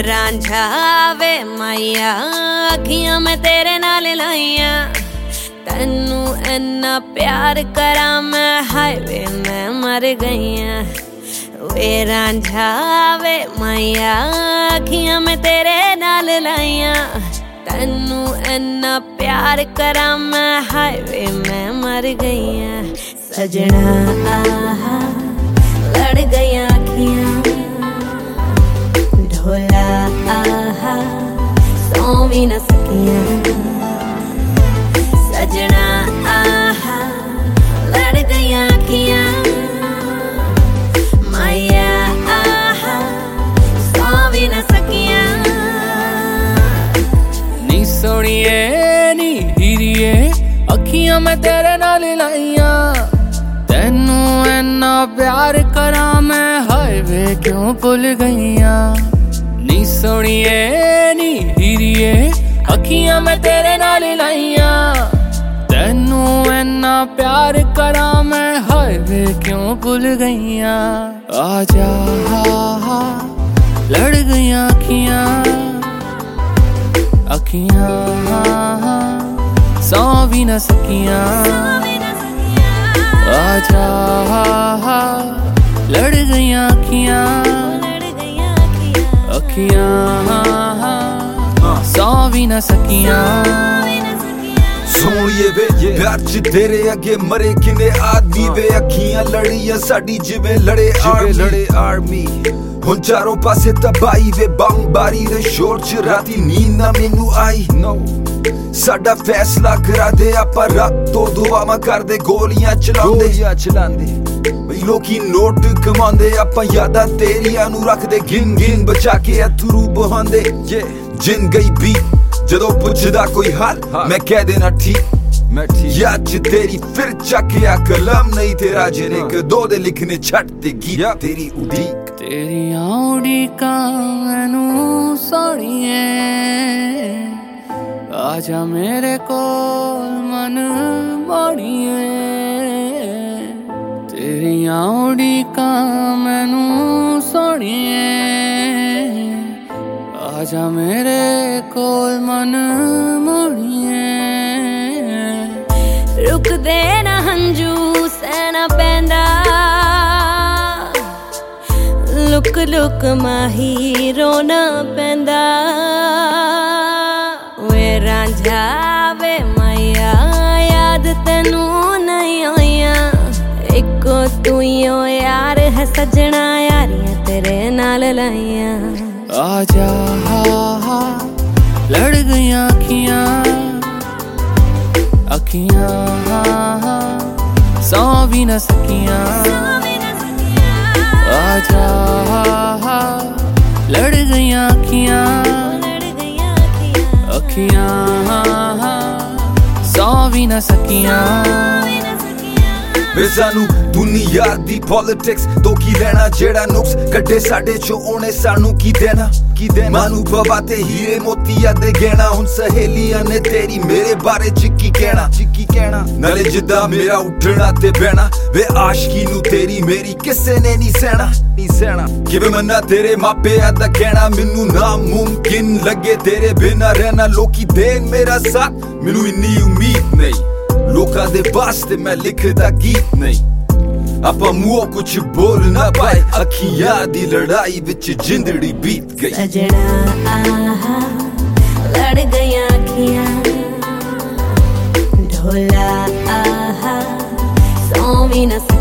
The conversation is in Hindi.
रांझा वे माइया अखियां मैं तेरे नाल लाइया तैनू इन्ना प्यार करा मैं हाय वे मैं मर गईया वे रांझा वे माइया अखियां मैं तेरे नाल लाइया तैनू इन्ना प्यार करा मैं हाय वे मैं मर गईया सजना आहा लड़ गईया अखियां ढोला आहा सौ भी न सकिया सजना आहा लड़ गईया अखियां माया आहा सौ भी न सकिया नी सोनिए नी हीरिए अखियां मैं तेरे नाल लाइया तैनू इन्ना प्यार करा मैं हाय वे क्यों भुल गईया नी सोनिए नी हीरिए अखियां मैं तेरे नाल लाइया तैनू इन्ना प्यार करा मैं हाय वे क्यों भुल गईया आजा लड़ गईया अखियां अखियां सौ भी न सकिया आजा लड़ गईया अखियां अखियां सौ भी न सकिया सोनिए वे प्यार च तेरे अगे मरे किने आदमी वे अखियां लड़ियां साडी जिवें लड़े आर्मी हुण चारों पासे तबाही वे बमबारी दे शोर च राती नींद ना मैनू आई साडा फैसला करा दे आपां रात तो दुआवां करदे गोलियां चलांदे लोकी नोट कमांदे आपां यादां तेरियां नू रखदे गिन गिन बचा के अथरू बहांदे जिन गई बी जदों पुछदा कोई हाल मैं कह देना ठीक याद च तेरी फिर चकिया कलम नहीं तेरा जिने कदों दे लिखने छट ते गीत तेरी उड़ीक तेरियां उड़ीकां मैनू सोहणिए आजा मेरे कोल मन मोड़िए तेरियां उड़ीकां मैनू सोहणिए आजा मेरे कोल मन मोड़िए रुक दे ना हंजू सहना पैंदा लुक लुक माही रोना पैंदा वे रांझा वे माया याद तैनू नहीं आईया इको तू यार है सजना यारियां तेरे नाल लाइया आजा लड़ गईया अखियां अखियां सौ भी न सकिया आजा लड़ गईया अखियां अखियां सौ भी न सकिया वे सानू दुनिया दी पॉलिटिक्स तो की लेना जेड़ा नुक्स कड्डे साडे चो ओने सानू की देना मानू बाबा ते हीरे मोतिया दे गहना हुन सहेलियां ने तेरी मेरे बारे च की कहना नाले जिद्दा मेरा उठना ते बहना वे आशिकी नू तेरी मेरी किसे ने नहीं सहना किवे मन्ना तेरे मापे दा कहना मैनू नामुमकिन लगे तेरे बिना रहना लोकी देन मेरा साथ मैनू इन्नी उम्मीद नहीं लोकां दे वास्ते मैं लिखदा गीत नहीं आपां मुंहों कुछ बोल ना पाए अखियां दी लड़ाई विच जिंदड़ी बीत गई सजना आहा लड़ गईया अखियां ढोला आहा सौ भी न